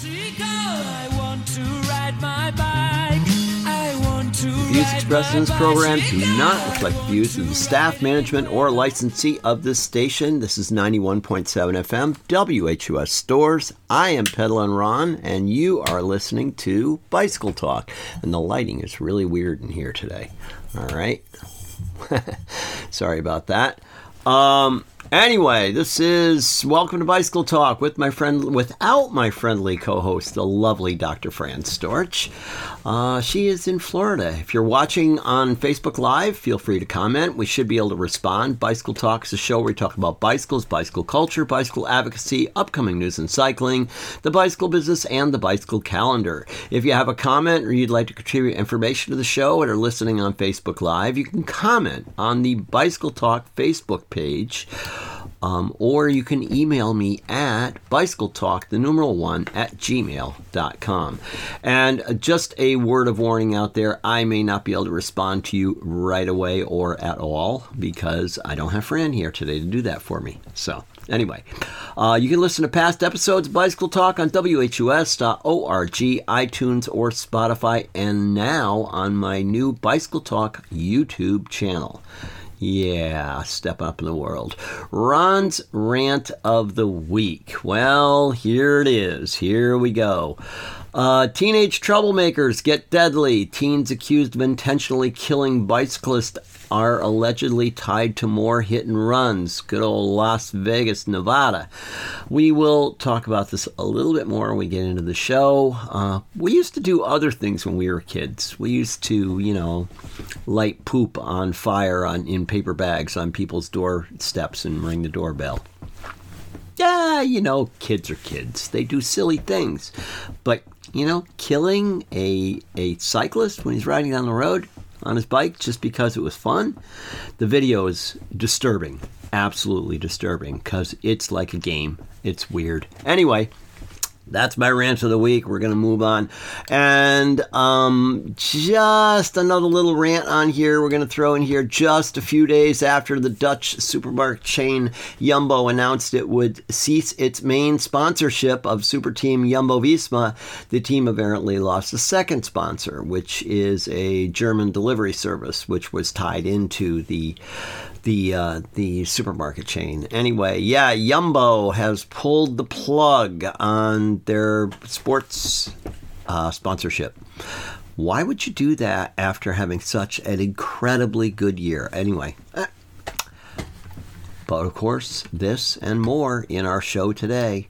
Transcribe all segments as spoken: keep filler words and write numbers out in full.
I want to ride my bike. I want to Views expressed in this program do not reflect the views of the staff, management, or licensee of this station. This is ninety-one point seven F M, W H U S Stores. I am Peddlin' Ron, and you are listening to Bicycle Talk. And the lighting is really weird in here today. All right. Sorry about that. Um... Anyway, this is Welcome to Bicycle Talk with my friend, without my friendly co-host, the lovely Doctor Fran Storch. Uh, she is in Florida. If you're watching on Facebook Live, feel free to comment. We should be able to respond. Bicycle Talk is a show where we talk about bicycles, bicycle culture, bicycle advocacy, upcoming news in cycling, the bicycle business, and the bicycle calendar. If you have a comment or you'd like to contribute information to the show and are listening on Facebook Live, you can comment on the Bicycle Talk Facebook page. Um, or you can email me at bicycletalk, the numeral one, at gmail dot com. And just a word of warning out there, I may not be able to respond to you right away or at all because I don't have Fran here today to do that for me. So anyway, uh, you can listen to past episodes of Bicycle Talk on W H U S dot org, iTunes, or Spotify, and now on my new Bicycle Talk YouTube channel. Yeah, step up in the world. Ron's Rant of the Week. Well, here it is. Here we go. Uh, teenage troublemakers get deadly. Teens accused of intentionally killing bicyclists are allegedly tied to more hit and runs. Good old Las Vegas, Nevada. We will talk about this a little bit more when we get into the show. Uh, we used to do other things when we were kids. We used to, you know, light poop on fire on in paper bags on people's doorsteps and ring the doorbell. Yeah, you know, kids are kids. They do silly things. But, you know, killing a a cyclist when he's riding down the road on his bike just because it was fun, the video is disturbing. Absolutely disturbing because it's like a game. It's weird. Anyway, that's my rant of the week. We're going to move on. And um, just another little rant on here. We're going to throw in here just a few days after the Dutch supermarket chain Jumbo announced it would cease its main sponsorship of super team Jumbo-Visma. The team apparently lost a second sponsor, which is a German delivery service, which was tied into the the uh, the supermarket chain. Anyway, yeah, Jumbo has pulled the plug on their sports uh, sponsorship. Why would you do that after having such an incredibly good year? Anyway, eh. But of course, this and more in our show today.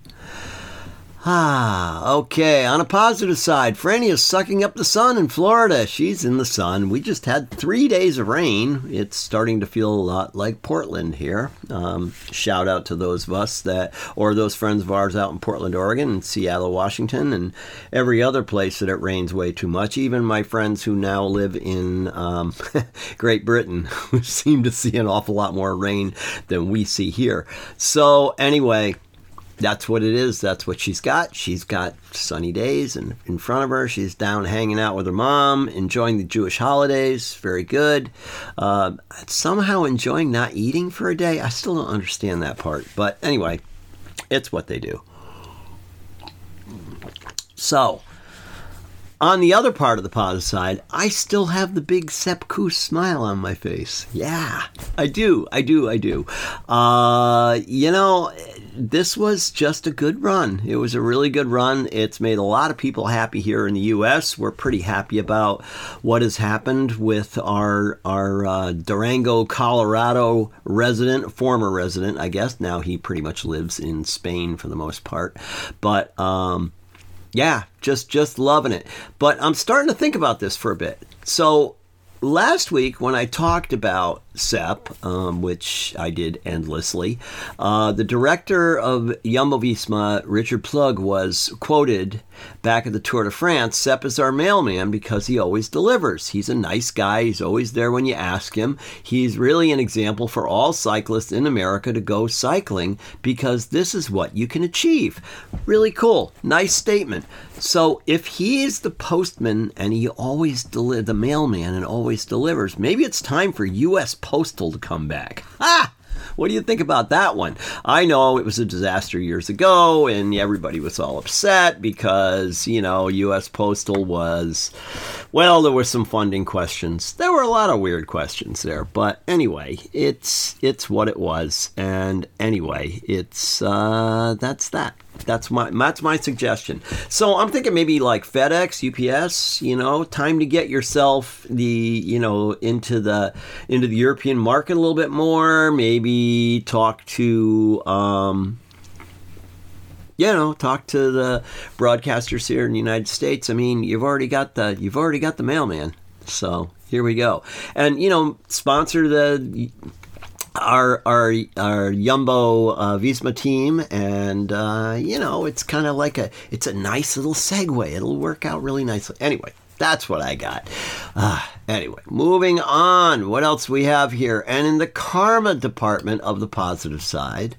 Ah, okay. On a positive side, Franny is sucking up the sun in Florida. She's in the sun. We just had three days of rain. It's starting to feel a lot like Portland here. Um, shout out to those of us that, or those friends of ours out in Portland, Oregon, and Seattle, Washington, and every other place that it rains way too much. Even my friends who now live in um, Great Britain, who seem to see an awful lot more rain than we see here. So anyway, that's what it is. That's what she's got. She's got sunny days and in front of her. She's down hanging out with her mom, enjoying the Jewish holidays. Very good. Uh, somehow enjoying not eating for a day. I still don't understand that part. But anyway, it's what they do. So, on the other part of the positive side, I still have the big Sepp Kuss smile on my face. Yeah, I do. I do. I do. Uh, you know, this was just a good run. It was a really good run. It's made a lot of people happy here in the U S. We're pretty happy about what has happened with our our uh, Durango, Colorado resident, former resident, I guess. Now he pretty much lives in Spain for the most part. But um, yeah, just just loving it. But I'm starting to think about this for a bit. So last week when I talked about Sepp, um, which I did endlessly, uh, the director of Jumbo-Visma, Richard Plug, was quoted back at the Tour de France. Sepp is our mailman because he always delivers. He's a nice guy. He's always there when you ask him. He's really an example for all cyclists in America to go cycling because this is what you can achieve. Really cool. Nice statement. So if he is the postman and he always deli- the mailman and always delivers, maybe it's time for U S Postal to come back. Ah! What do you think about that one? I know it was a disaster years ago, and everybody was all upset because, you know, U S Postal was, well, there were some funding questions. There were a lot of weird questions there, but anyway, it's it's what it was, and anyway, it's uh, that's that. That's my that's my suggestion. So I'm thinking maybe like FedEx, U P S. You know, time to get yourself the you know into the into the European market a little bit more. Maybe talk to um, you know talk to the broadcasters here in the United States. I mean, you've already got the you've already got the mailman. So here we go, and you know, sponsor the. Our our our Jumbo uh, Visma team, and uh, you know it's kind of like a it's a nice little segue. It'll work out really nicely. Anyway, that's what I got. Uh, anyway, moving on. What else we have here? And in the karma department of the positive side.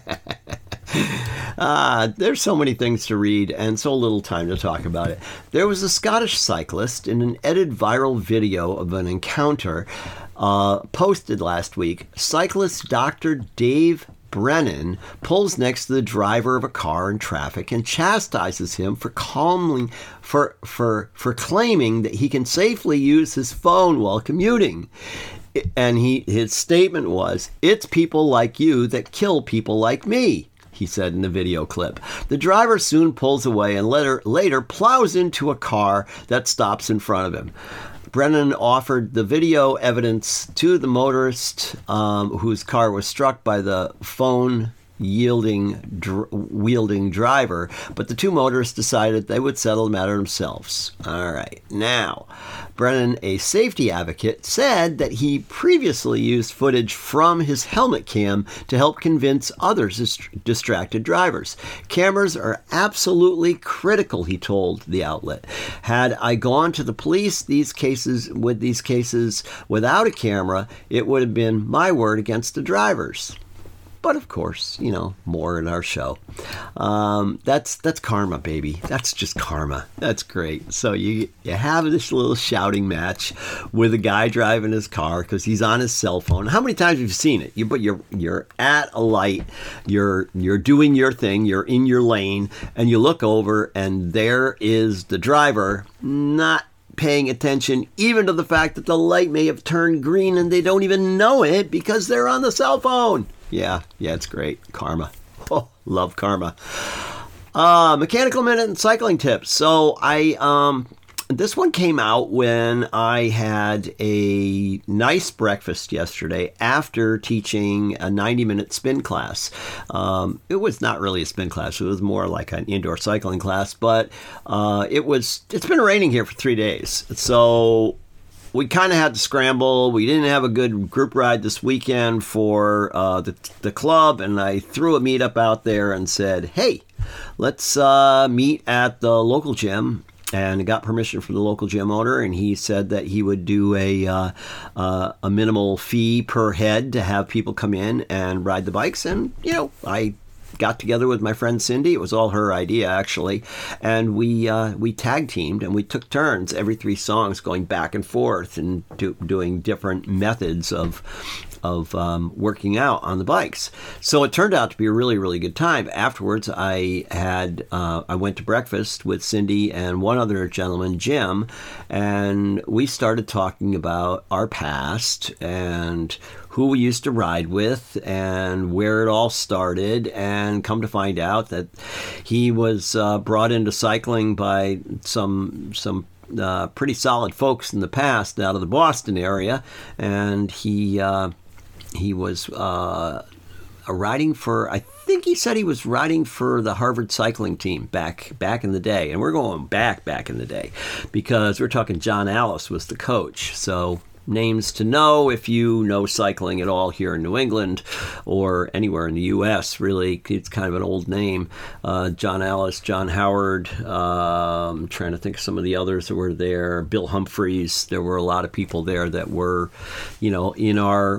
Ah, there's so many things to read and so little time to talk about it. There was a Scottish cyclist in an edited viral video of an encounter uh, posted last week. Cyclist Doctor Dave Brennan pulls next to the driver of a car in traffic and chastises him for calmly for for for claiming that he can safely use his phone while commuting. And he his statement was, "It's people like you that kill people like me," he said in the video clip. The driver soon pulls away and later, later plows into a car that stops in front of him. Brennan offered the video evidence to the motorist um, whose car was struck by the phone yielding dr- wielding driver, but the two motorists decided they would settle the matter themselves. All right. Now, Brennan, a safety advocate, said that he previously used footage from his helmet cam to help convince others dist- distracted drivers. Cameras are absolutely critical, he told the outlet. Had I gone to the police these cases with these cases without a camera, it would have been my word against the drivers. But of course, you know, more in our show. Um, that's that's karma, baby. That's just karma. That's great. So you you have this little shouting match with a guy driving his car because he's on his cell phone. How many times have you seen it? You but you're you're at a light. You're you're doing your thing. You're in your lane, and you look over, and there is the driver not paying attention even to the fact that the light may have turned green and they don't even know it because they're on the cell phone. Yeah, yeah, it's great. Karma. Oh, love karma. Uh, mechanical minute and cycling tips. So I, um, this one came out when I had a nice breakfast yesterday after teaching a ninety minute spin class. Um, it was not really a spin class. It was more like an indoor cycling class, but uh, it was, it's been raining here for three days. So we kind of had to scramble. We didn't have a good group ride this weekend for uh, the, the club, and I threw a meetup out there and said, hey, let's uh, meet at the local gym. And got permission from the local gym owner, and he said that he would do a uh, uh, a minimal fee per head to have people come in and ride the bikes. And, you know, I got together with my friend Cindy. It was all her idea, actually. And we uh, we tag teamed, and we took turns every three songs going back and forth and do, doing different methods of of um, working out on the bikes. So it turned out to be a really, really good time. Afterwards, I had uh, I went to breakfast with Cindy and one other gentleman, Jim, and we started talking about our past and who we used to ride with and where it all started, and come to find out that he was uh, brought into cycling by some some uh, pretty solid folks in the past out of the Boston area, and he uh, he was uh, riding for, I think he said he was riding for the Harvard cycling team back back in the day, and we're going back back in the day because we're talking John Alice was the coach. So names to know if you know cycling at all here in New England or anywhere in the U S, really. It's kind of an old name. Uh, John Alice, John Howard, um, I'm trying to think of some of the others that were there. Bill Humphreys. There were a lot of people there that were, you know, in our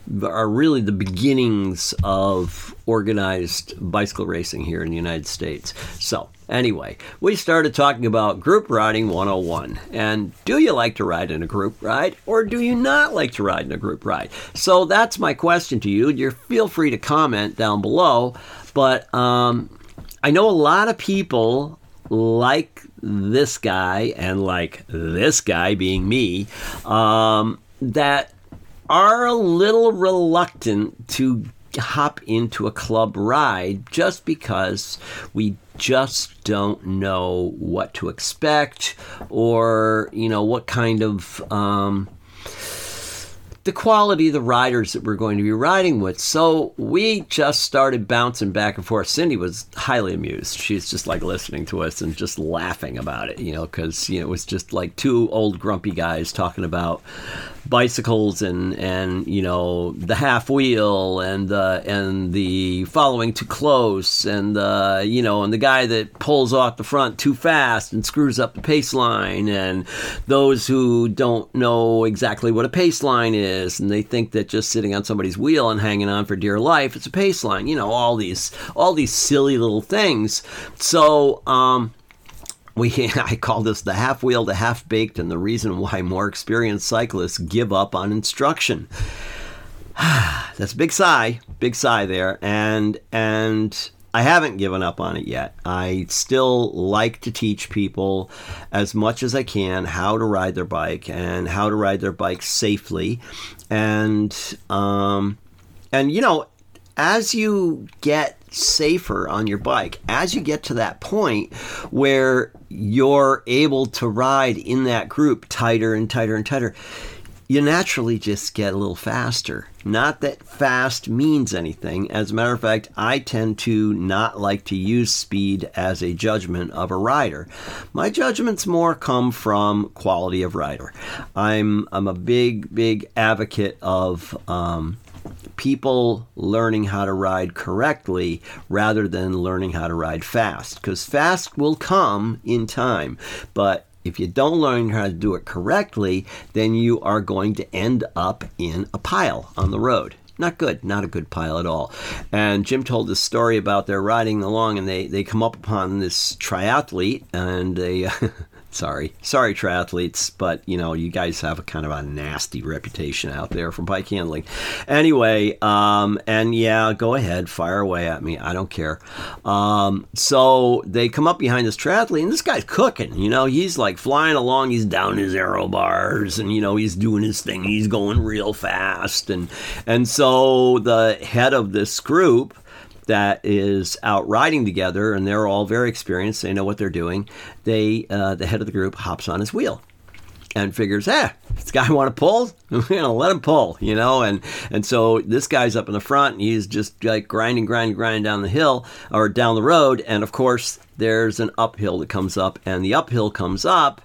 are really the beginnings of organized bicycle racing here in the United States. So anyway, we started talking about Group Riding one oh one. And do you like to ride in a group ride, or do you not like to ride in a group ride? So that's my question to you. You feel free to comment down below. But um, I know a lot of people like this guy and like this guy being me um, that are a little reluctant to hop into a club ride just because we just don't know what to expect, or, you know, what kind of um, the quality of the riders that we're going to be riding with. So we just started bouncing back and forth. Cindy was highly amused. She's just like listening to us and just laughing about it, you know, because, you know, it was just like two old grumpy guys talking about bicycles and, and you know, the half wheel and the and the following too close and the, you know, and the guy that pulls off the front too fast and screws up the pace line, and those who don't know exactly what a pace line is, and they think that just sitting on somebody's wheel and hanging on for dear life is a pace line. You know, all these all these silly little things. So um We, I call this the half-wheeled, the half-baked, and the reason why more experienced cyclists give up on instruction. That's a big sigh, big sigh there, and and I haven't given up on it yet. I still like to teach people as much as I can how to ride their bike and how to ride their bike safely, and um, and you know, as you get safer on your bike, as you get to that point where you're able to ride in that group tighter and tighter and tighter, you naturally just get a little faster. Not that fast means anything. As a matter of fact, I tend to not like to use speed as a judgment of a rider. My judgments more come from quality of rider. I'm I'm a big, big advocate of um, people learning how to ride correctly rather than learning how to ride fast, because fast will come in time, but if you don't learn how to do it correctly, then you are going to end up in a pile on the road. Not good, not a good pile at all. And Jim told this story about they're riding along and they, they come up upon this triathlete, and they Sorry. Sorry, triathletes, but, you know, you guys have a kind of a nasty reputation out there for bike handling. Anyway, um, and yeah, go ahead, fire away at me. I don't care. Um, so they come up behind this triathlete, and this guy's cooking. You know, he's like flying along. He's down his aero bars, and, you know, he's doing his thing. He's going real fast. And, and so the head of this group that is out riding together, and they're all very experienced, they know what they're doing, they uh, the head of the group hops on his wheel and figures, eh, this guy want to pull? We're going to let him pull, you know? And and so this guy's up in the front, and he's just like grinding, grinding, grinding down the hill, or down the road, and of course, there's an uphill that comes up, and the uphill comes up,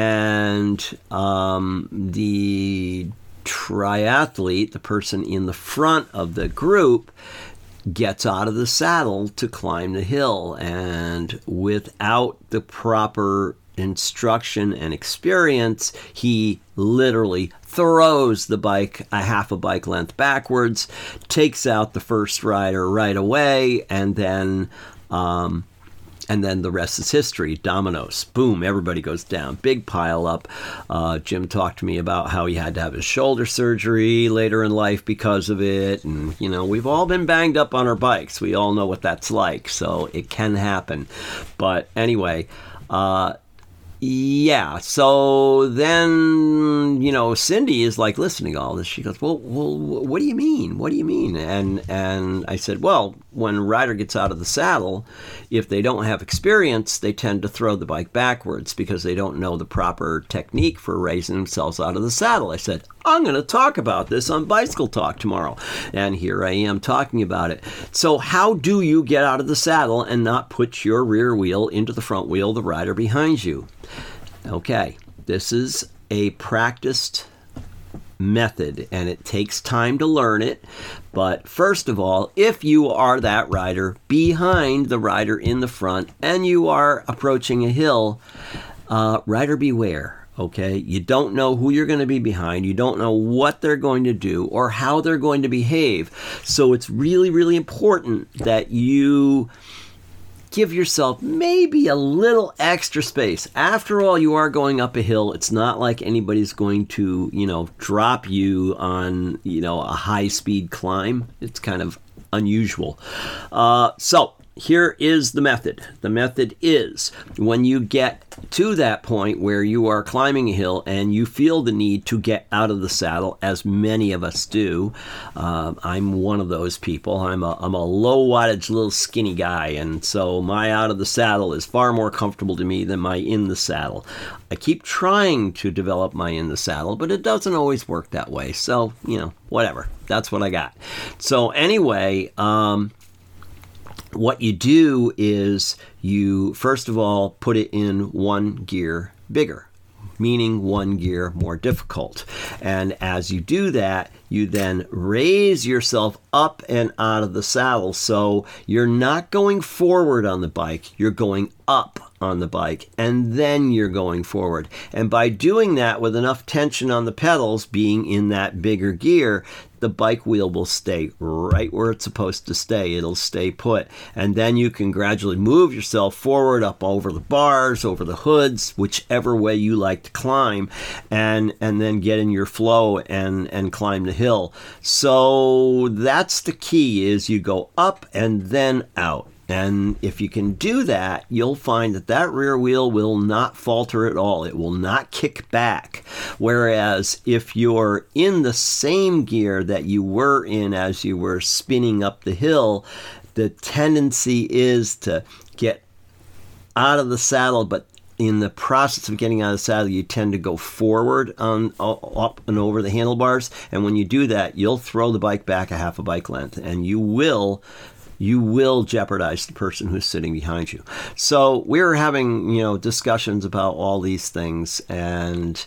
and um, the triathlete, the person in the front of the group, gets out of the saddle to climb the hill, and without the proper instruction and experience, he literally throws the bike a half a bike length backwards, takes out the first rider right away, and then um, and then the rest is history. Dominoes. Boom, everybody goes down. Big pile up. Uh, Jim talked to me about how he had to have his shoulder surgery later in life because of it. And, you know, we've all been banged up on our bikes. We all know what that's like. So it can happen. But anyway, uh, yeah, so then, you know, Cindy is like listening to all this. She goes, well, well, what do you mean? What do you mean? And and I said, well, when a rider gets out of the saddle, if they don't have experience, they tend to throw the bike backwards because they don't know the proper technique for raising themselves out of the saddle. I said, I'm going to talk about this on Bicycle Talk tomorrow. And here I am talking about it. So how do you get out of the saddle and not put your rear wheel into the front wheel of the rider behind you? Okay, this is a practiced method, and it takes time to learn it. But first of all, if you are that rider behind the rider in the front and you are approaching a hill, uh, rider beware. Okay, you don't know who you're going to be behind. You don't know what they're going to do or how they're going to behave. So it's really, really important that you give yourself maybe a little extra space. After all, you are going up a hill. It's not like anybody's going to, you know, drop you on, you know, a high-speed climb. It's kind of unusual. Uh, so here is the method. The method is when you get to that point where you are climbing a hill and you feel the need to get out of the saddle, as many of us do. Um, I'm one of those people. I'm a, I'm a low wattage little skinny guy, and so my out of the saddle is far more comfortable to me than my in the saddle. I keep trying to develop my in the saddle, but it doesn't always work that way. So, you know, whatever. That's what I got. So anyway, um, what you do is you, first of all, put it in one gear bigger, meaning one gear more difficult. And as you do that, you then raise yourself up and out of the saddle. So you're not going forward on the bike, you're going up on the bike, and then you're going forward. And by doing that with enough tension on the pedals, being in that bigger gear, the bike wheel will stay right where it's supposed to stay. It'll stay put. And then you can gradually move yourself forward, up over the bars, over the hoods, whichever way you like to climb, and and then get in your flow and, and climb the hill. So that's the key, is you go up and then out. And if you can do that, you'll find that that rear wheel will not falter at all. It will not kick back. Whereas if you're in the same gear that you were in as you were spinning up the hill, the tendency is to get out of the saddle, but in the process of getting out of the saddle, you tend to go forward on up and over the handlebars. And when you do that, you'll throw the bike back a half a bike length, and you will you will jeopardize the person who's sitting behind you. So we were having, you know, discussions about all these things, and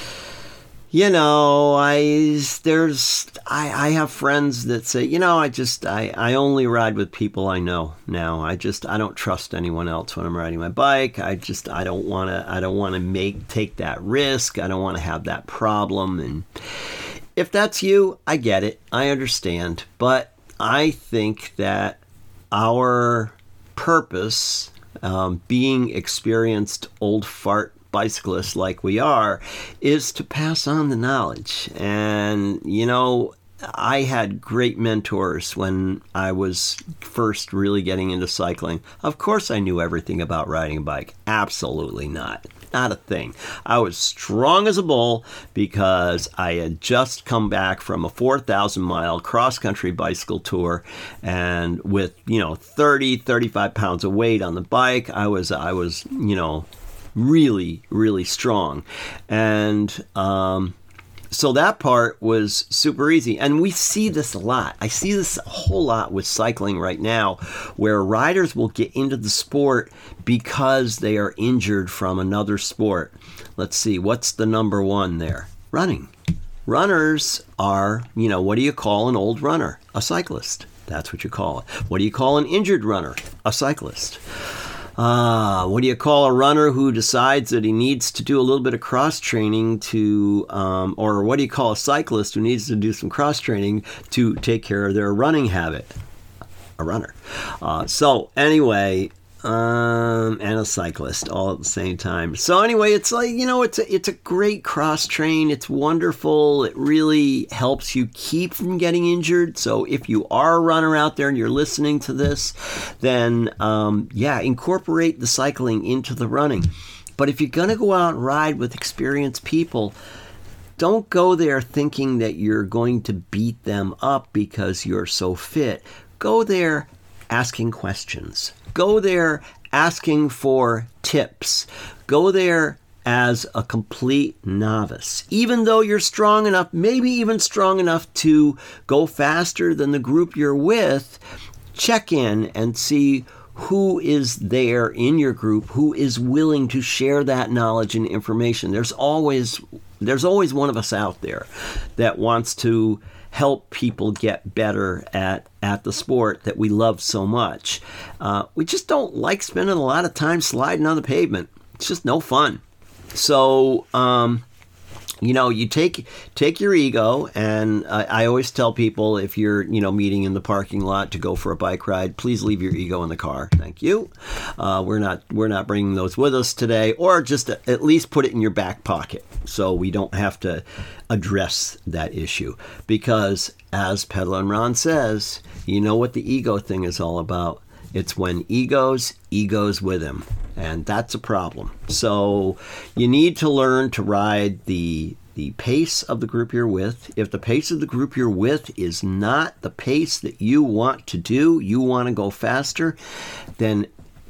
you know, I there's I, I have friends that say, you know, I just I, I only ride with people I know now. I just I don't trust anyone else when I'm riding my bike. I just I don't want to I don't want to make take that risk. I don't want to have that problem. And if that's you, I get it. I understand. But I think that our purpose, um, being experienced old fart bicyclists like we are, is to pass on the knowledge. And, you know, I had great mentors when I was first really getting into cycling. Of course I knew everything about riding a bike. Absolutely not. Not a thing. I was strong as a bull because I had just come back from a four thousand mile cross-country bicycle tour, and with, you know, thirty, thirty-five pounds of weight on the bike, I was, I was, you know, really, really strong. And, um, so that part was super easy. And we see this a lot. I see this a whole lot with cycling right now, where riders will get into the sport because they are injured from another sport. Let's see, what's the number one there? Running. Runners are, you know, what do you call an old runner? A cyclist. That's what you call it. What do you call an injured runner? A cyclist. Uh, what do you call a runner who decides that he needs to do a little bit of cross training to, um, or what do you call a cyclist who needs to do some cross training to take care of their running habit? A runner. Uh, so anyway, um, and a cyclist all at the same time. So anyway, it's like, you know, it's a, it's a great cross train. It's wonderful. It really helps you keep from getting injured. So if you are a runner out there and you're listening to this, then um, yeah, incorporate the cycling into the running. But if you're going to go out and ride with experienced people, don't go there thinking that you're going to beat them up because you're so fit. Go there asking questions. Go there asking for tips. Go there as a complete novice. Even though you're strong enough, maybe even strong enough to go faster than the group you're with, check in and see who is there in your group who is willing to share that knowledge and information. There's always there's always one of us out there that wants to help people get better at, at the sport that we love so much. Uh, we just don't like spending a lot of time sliding on the pavement. It's just no fun. so, um, you know, you take take your ego, and I, I always tell people, if you're, you know, meeting in the parking lot to go for a bike ride, please leave your ego in the car. Thank you. Uh, we're not we're not bringing those with us today, or just at least put it in your back pocket so we don't have to address that issue. Because, as Peddler and Ron says, you know what the ego thing is all about. It's when egos, egos with him. And that's a problem. So you need to learn to ride the the pace of the group you're with. If the pace of the group you're with is not the pace that you want to do, you want to go faster, then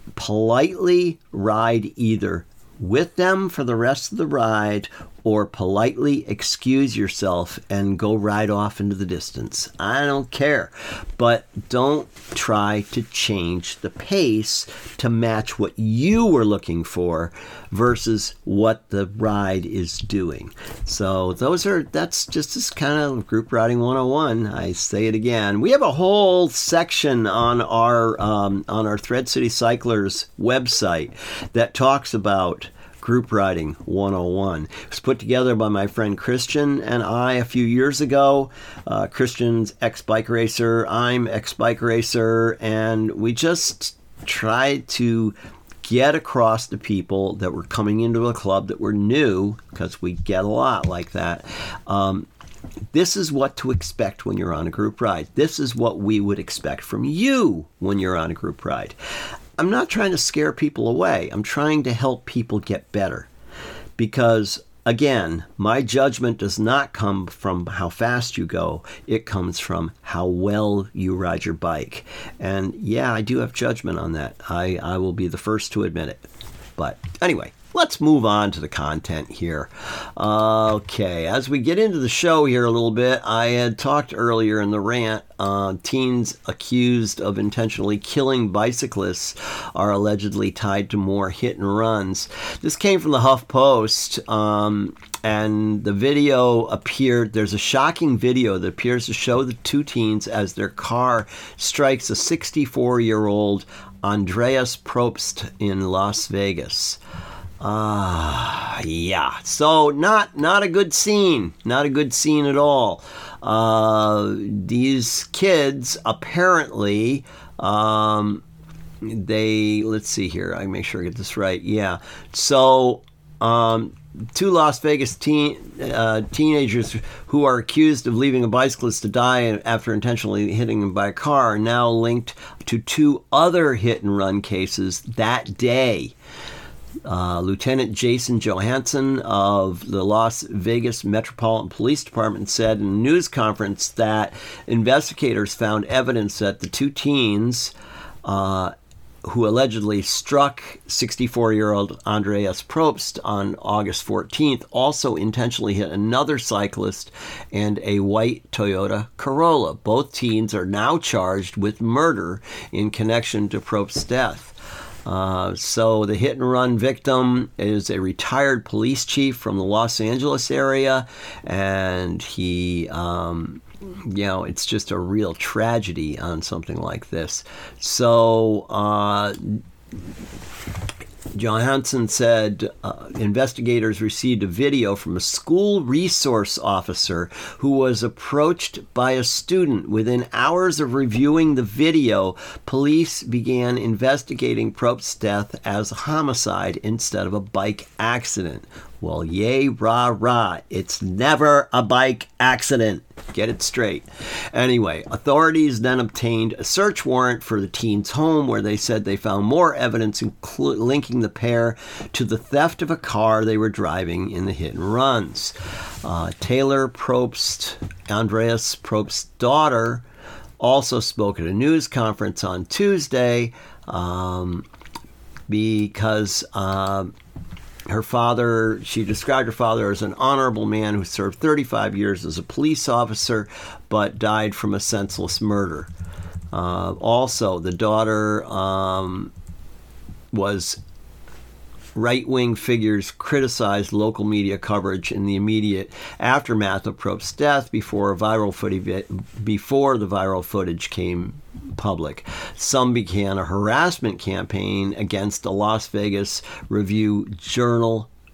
politely ride either with them for the rest of the ride, or politely excuse yourself and go ride off into the distance. I don't care. But don't try to change the pace to match what you were looking for versus what the ride is doing. So those are, that's just this kind of group riding one oh one. I say it again. We have a whole section on our um, on our Thread City Cyclers website that talks about Group Riding one oh one. It was put together by my friend Christian and I a few years ago. Uh, Christian's ex-bike racer, I'm ex-bike racer, and we just tried to get across to people that were coming into a club that were new, because we get a lot like that. Um, this is what to expect when you're on a group ride. This is what we would expect from you when you're on a group ride. I'm not trying to scare people away. I'm trying to help people get better. Because, again, my judgment does not come from how fast you go. It comes from how well you ride your bike. And, yeah, I do have judgment on that. I, I will be the first to admit it. But, anyway, let's move on to the content here. Okay, as we get into the show here a little bit, I had talked earlier in the rant, uh, teens accused of intentionally killing bicyclists are allegedly tied to more hit and runs. This came from the HuffPost, um, and the video appeared, there's a shocking video that appears to show the two teens as their car strikes a sixty-four-year-old Andreas Probst in Las Vegas. Ah, uh, yeah. So not not a good scene. Not a good scene at all. Uh, these kids apparently, um, they, let's see here. I make sure I get this right. Yeah. So, um, two Las Vegas teen, uh, teenagers who are accused of leaving a bicyclist to die after intentionally hitting him by a car are now linked to two other hit and run cases that day. Uh, Lieutenant Jason Johansson of the Las Vegas Metropolitan Police Department said in a news conference that investigators found evidence that the two teens uh, who allegedly struck sixty-four-year-old Andreas Probst on August fourteenth also intentionally hit another cyclist and a white Toyota Corolla. Both teens are now charged with murder in connection to Probst's death. Uh, so the hit and run victim is a retired police chief from the Los Angeles area, and he, um, you know, it's just a real tragedy on something like this. So, uh, Johansson said uh, investigators received a video from a school resource officer who was approached by a student. Within hours of reviewing the video, police began investigating Probst's death as a homicide instead of a bike accident. Well, yay, rah, rah. It's never a bike accident. Get it straight. Anyway, authorities then obtained a search warrant for the teen's home where they said they found more evidence inclu- linking the pair to the theft of a car they were driving in the hit and runs. Uh, Taylor Probst, Andreas Probst's daughter, also spoke at a news conference on Tuesday um, because... Uh, Her father, she described her father as an honorable man who served thirty-five years as a police officer, but died from a senseless murder. Uh, also, the daughter um, was right-wing figures criticized local media coverage in the immediate aftermath of Probst's death before viral footage before the viral footage came public. Some began a harassment campaign against the Las Vegas Review Journal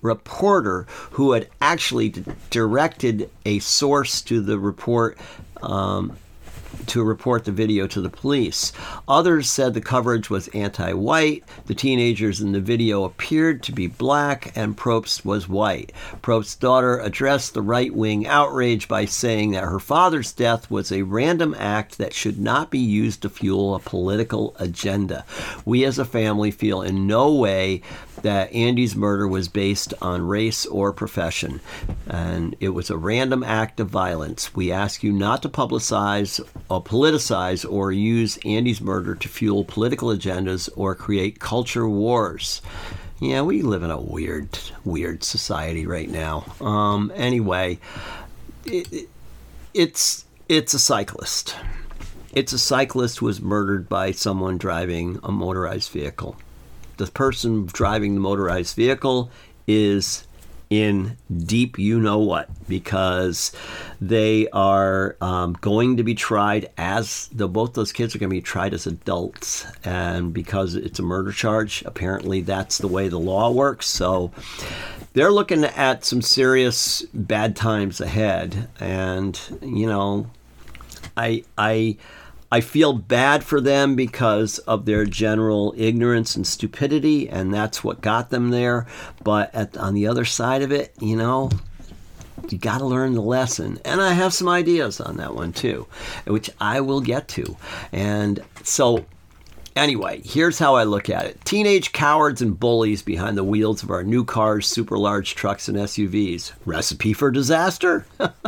reporter who had actually d- directed a source to the report um, to report the video to the police. Others said the coverage was anti-white. The teenagers in the video appeared to be black, and Probst was white. Probst's daughter addressed the right-wing outrage by saying that her father's death was a random act that should not be used to fuel a political agenda. We as a family feel in no way that Andy's murder was based on race or profession, and it was a random act of violence. We ask you not to publicize or politicize or use Andy's murder to fuel political agendas or create culture wars. Yeah, we live in a weird, weird society right now. Um, anyway, it, it, it's it's a cyclist. It's a cyclist who was murdered by someone driving a motorized vehicle. The person driving the motorized vehicle is in deep you-know-what, because they are um, going to be tried as, the, both those kids are going to be tried as adults, and because it's a murder charge, apparently that's the way the law works, so they're looking at some serious bad times ahead, and, you know, I... I I feel bad for them because of their general ignorance and stupidity, and that's what got them there. But at, on the other side of it, you know, you got to learn the lesson. And I have some ideas on that one too, which I will get to. And so anyway, here's how I look at it. Teenage cowards and bullies behind the wheels of our new cars, super large trucks, and S U Vs. Recipe for disaster?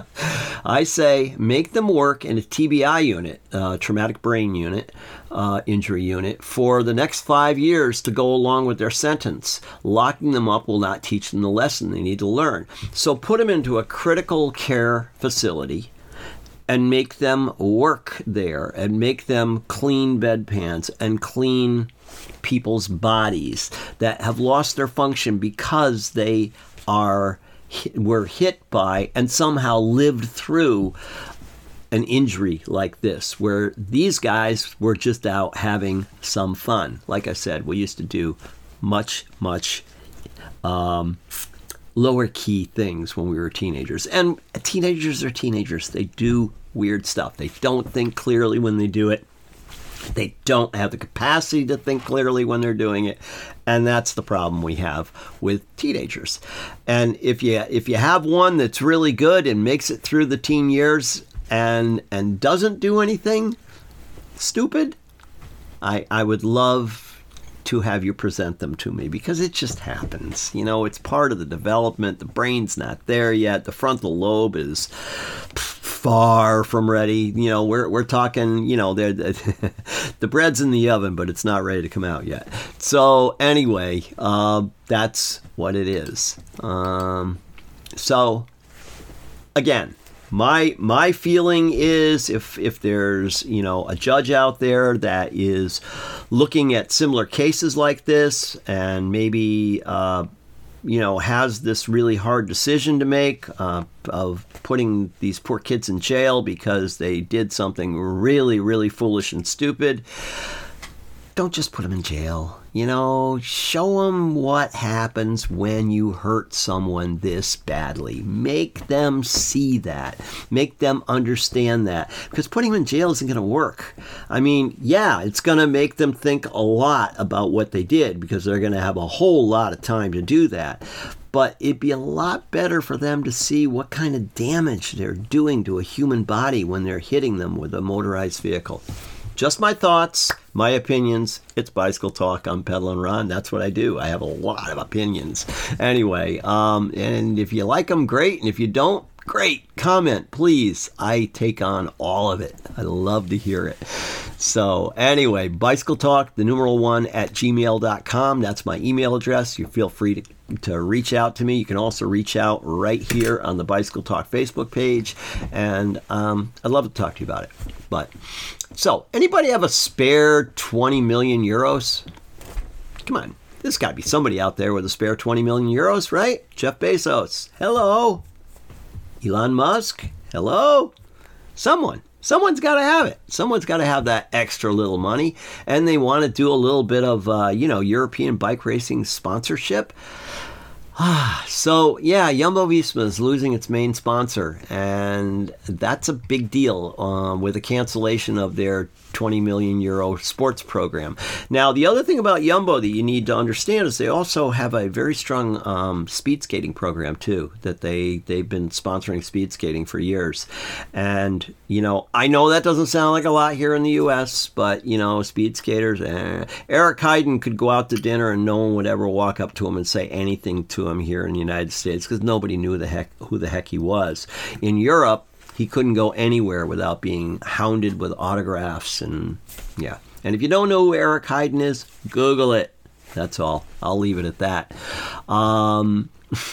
I say make them work in a T B I unit, uh, traumatic brain unit, uh, injury unit, for the next five years to go along with their sentence. Locking them up will not teach them the lesson they need to learn. So put them into a critical care facility and make them work there, and make them clean bedpans and clean people's bodies that have lost their function because they are were hit by and somehow lived through an injury like this, where these guys were just out having some fun. Like I said, we used to do much, much um, lower key things when we were teenagers. And teenagers are teenagers. They do weird stuff. They don't think clearly when they do it. They don't have the capacity to think clearly when they're doing it, and that's the problem we have with teenagers. And if you if you have one that's really good and makes it through the teen years and and doesn't do anything stupid, I I would love to have you present them to me, because it just happens. You know, it's part of the development. The brain's not there yet. The frontal lobe is far from ready. You know, we're we're talking, you know, the the bread's in the oven, but it's not ready to come out yet. So anyway, uh, that's what it is. Um, so again, My my feeling is if if there's, you know, a judge out there that is looking at similar cases like this and maybe, uh, you know, has this really hard decision to make uh, of putting these poor kids in jail because they did something really, really foolish and stupid, don't just put them in jail. You know, show them what happens when you hurt someone this badly. Make them see that. Make them understand that. Because putting them in jail isn't going to work. I mean, yeah, it's going to make them think a lot about what they did, because they're going to have a whole lot of time to do that. But it'd be a lot better for them to see what kind of damage they're doing to a human body when they're hitting them with a motorized vehicle. Just my thoughts, my opinions. It's Bicycle Talk. I'm Peddlin' Ron. That's what I do. I have a lot of opinions. Anyway, um, and if you like them, great. And if you don't, great. Comment, please. I take on all of it. I love to hear it. So anyway, Bicycle Talk, the numeral one at gmail dot com. That's my email address. You feel free to to reach out to me. You can also reach out right here on the Bicycle Talk Facebook page. And um, I'd love to talk to you about it. But so, anybody have a spare twenty million euros? Come on, there's got to be somebody out there with a spare twenty million euros, right? Jeff Bezos, hello. Elon Musk, hello. Someone, someone's got to have it. Someone's got to have that extra little money, and they want to do a little bit of, uh, you know, European bike racing sponsorship. So, yeah, Jumbo-Visma is losing its main sponsor, and that's a big deal um, with the cancellation of their twenty million euro sports program. Now, the other thing about Jumbo that you need to understand is they also have a very strong um, speed skating program, too, that they, they've been sponsoring speed skating for years. And, you know, I know that doesn't sound like a lot here in the U S, but, you know, speed skaters, eh. Eric Heiden could go out to dinner and no one would ever walk up to him and say anything to him here in the United States because nobody knew the heck who the heck he was. In Europe, he couldn't go anywhere without being hounded with autographs and, yeah. And if you don't know who Eric Heiden is, Google it. That's all. I'll leave it at that. Um,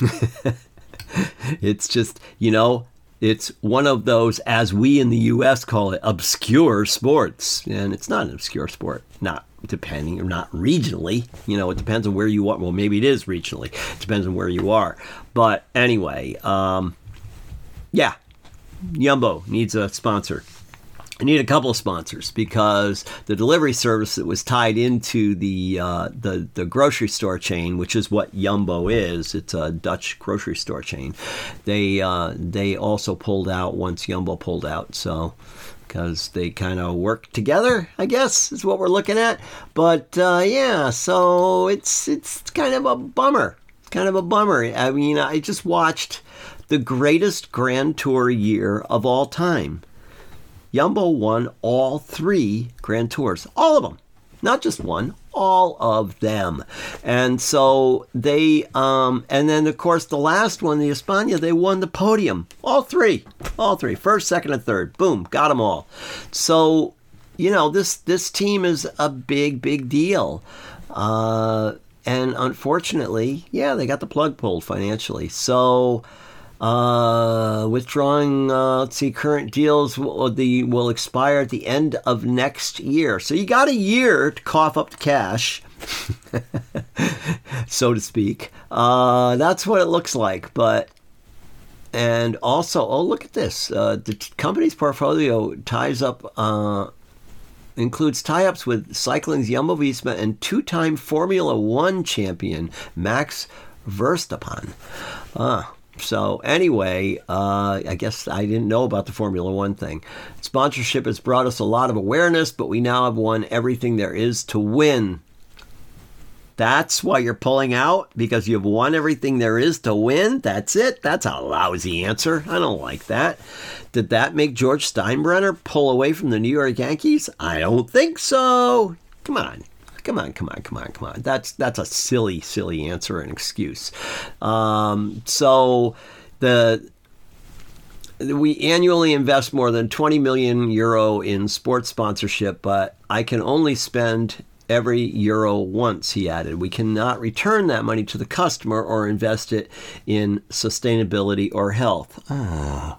it's just, you know, it's one of those, as we in the U S call it, obscure sports. And it's not an obscure sport, not depending, or not regionally. You know, it depends on where you are. Well, maybe it is regionally. It depends on where you are. But anyway, um, yeah. Jumbo needs a sponsor. I need a couple of sponsors because the delivery service that was tied into the uh, the the grocery store chain, which is what Jumbo is, it's a Dutch grocery store chain. They uh, they also pulled out once Jumbo pulled out, so because they kind of work together, I guess is what we're looking at. But uh, yeah, so it's it's kind of a bummer. It's kind of a bummer. I mean, I just watched the greatest Grand Tour year of all time. Jumbo won all three Grand Tours, all of them, not just one, all of them. And so they, um, and then of course the last one, the España, they won the podium, all three, all three, first, second, and third, boom, got them all. So, you know, this this team is a big, big deal. Uh, and unfortunately, yeah, they got the plug pulled financially. So, Uh, withdrawing, uh, let's see, current deals will, the, will expire at the end of next year. So you got a year to cough up the cash, so to speak. Uh, that's what it looks like. But, and also, oh, look at this. Uh, the t- company's portfolio ties up, uh, includes tie-ups with cycling's Jumbo-Visma and two-time Formula One champion Max Verstappen. Ah. So anyway, uh, I guess I didn't know about the Formula One thing. Sponsorship has brought us a lot of awareness, but we now have won everything there is to win. That's why you're pulling out? Because you've won everything there is to win? That's it? That's a lousy answer. I don't like that. Did that make George Steinbrenner pull away from the New York Yankees? I don't think so. Come on. Come on, come on, come on, come on. That's that's a silly, silly answer and excuse. Um, so the we annually invest more than twenty million euro in sports sponsorship, but I can only spend every euro once, he added. We cannot return that money to the customer or invest it in sustainability or health. Ah.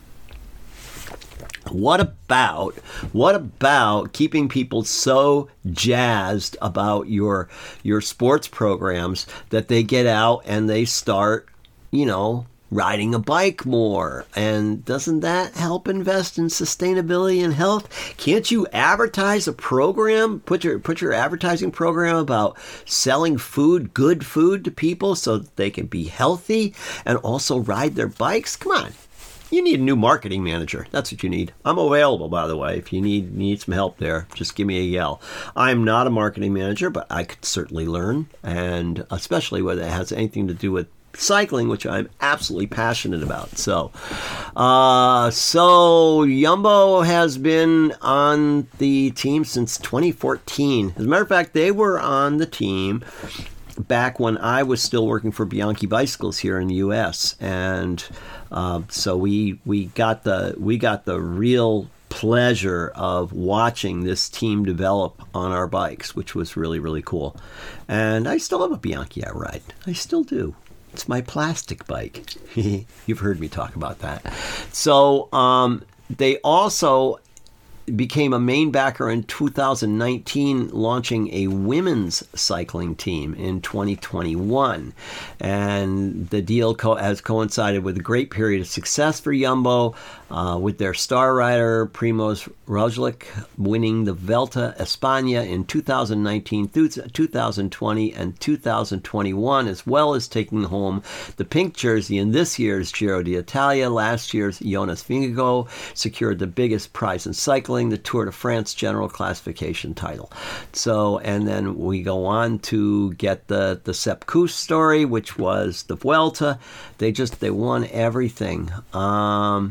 What about, what about keeping people so jazzed about your your sports programs that they get out and they start, you know, riding a bike more? And doesn't that help invest in sustainability and health? Can't you advertise a program, put your put your advertising program about selling food, good food to people so that they can be healthy and also ride their bikes? Come on. You need a new marketing manager. That's what you need. I'm available, by the way. If you need need some help there, just give me a yell. I'm not a marketing manager, but I could certainly learn, and especially when it has anything to do with cycling, which I'm absolutely passionate about. So, uh, so Jumbo has been on the team since twenty fourteen. As a matter of fact, they were on the team back when I was still working for Bianchi Bicycles here in the U S, and uh, so we we got the we got the real pleasure of watching this team develop on our bikes, which was really, really cool. And I still have a Bianchi I ride. I still do. It's my plastic bike. You've heard me talk about that. So um, they also became a main backer in two thousand nineteen, launching a women's cycling team in twenty twenty-one. And the deal co- has coincided with a great period of success for Jumbo, uh, with their star rider Primož Roglic winning the Vuelta a España in two thousand nineteen, two thousand twenty, and two thousand twenty-one, as well as taking home the pink jersey in this year's Giro d'Italia. Last year's Jonas Vingegaard secured the biggest prize in cycling, the Tour de France General Classification title. So, and then we go on to get the, the Sepp Kuss story, which was the Vuelta. They just, they won everything. Um,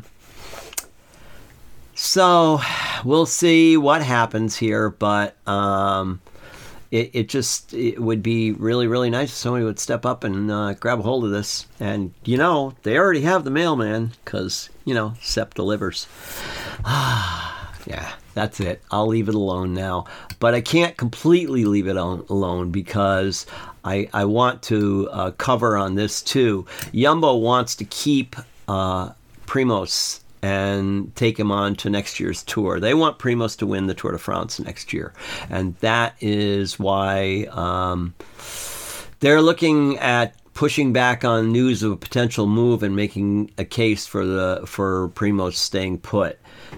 so, we'll see what happens here, but um, it, it just, it would be really, really nice if somebody would step up and uh, grab a hold of this. And, you know, they already have the mailman, because, you know, Sepp delivers. Ah. Yeah, that's it. I'll leave it alone now. But I can't completely leave it on, alone because I, I want to uh, cover on this too. Jumbo wants to keep uh, Primož and take him on to next year's tour. They want Primož to win the Tour de France next year. And that is why um, they're looking at pushing back on news of a potential move and making a case for the for Primož staying put.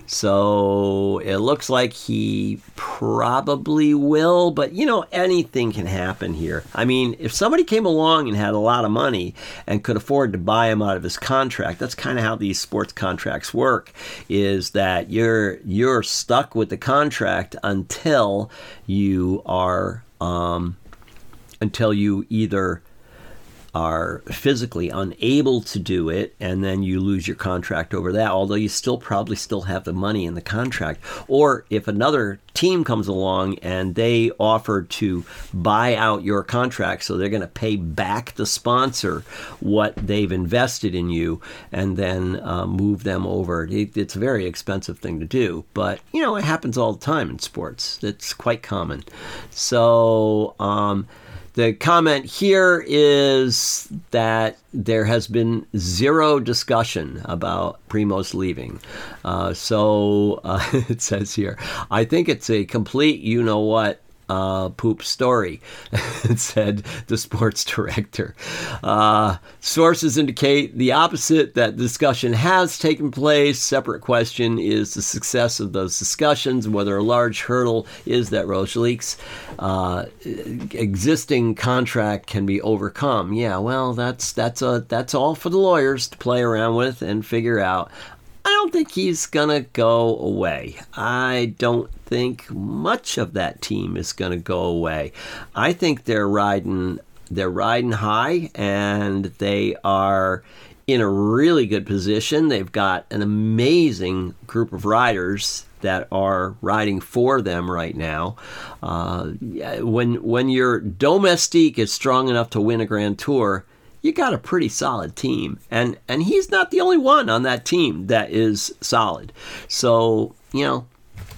So it looks like he probably will, but you know, anything can happen here. I mean, if somebody came along and had a lot of money and could afford to buy him out of his contract, that's kind of how these sports contracts work, is that you're you're stuck with the contract until you are um, until you either are physically unable to do it, and then you lose your contract over that, although you still probably still have the money in the contract. Or if another team comes along and they offer to buy out your contract, so they're going to pay back the sponsor what they've invested in you, and then uh, move them over. It, it's a very expensive thing to do, but you know, it happens all the time in sports. It's quite common. So um the comment here is that there has been zero discussion about Primož leaving. Uh, so uh, it says here, I think it's a complete you-know-what uh, poop story, said the sports director. Uh, sources indicate the opposite, that discussion has taken place. Separate question is the success of those discussions, whether a large hurdle is that Roglic's uh, existing contract can be overcome. Yeah, well, that's that's a that's all for the lawyers to play around with and figure out. I don't think he's going to go away. I don't think much of that team is going to go away. I think they're riding they're riding high, and they are in a really good position. They've got an amazing group of riders that are riding for them right now. Uh, when when your domestique is strong enough to win a Grand Tour, you got a pretty solid team. And and he's not the only one on that team that is solid. So, you know,